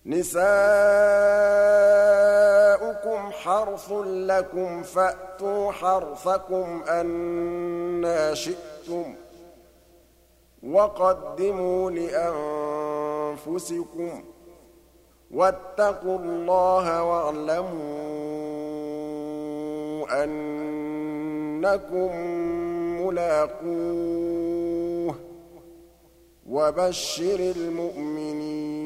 نِسَاؤُكُمْ حَرْثٌ لَّكُمْ فَأْتُوا حَرْثَكُمْ أَنَّىٰ شِئْتُمْ ۖ وَقَدِّمُوا لِأَنفُسِكُمْ ۚ وَاتَّقُوا اللَّهَ وَاعْلَمُوا أَنَّكُم مُّلَاقُوهُ ۗ وَبَشِّرِ الْمُؤْمِنِينَ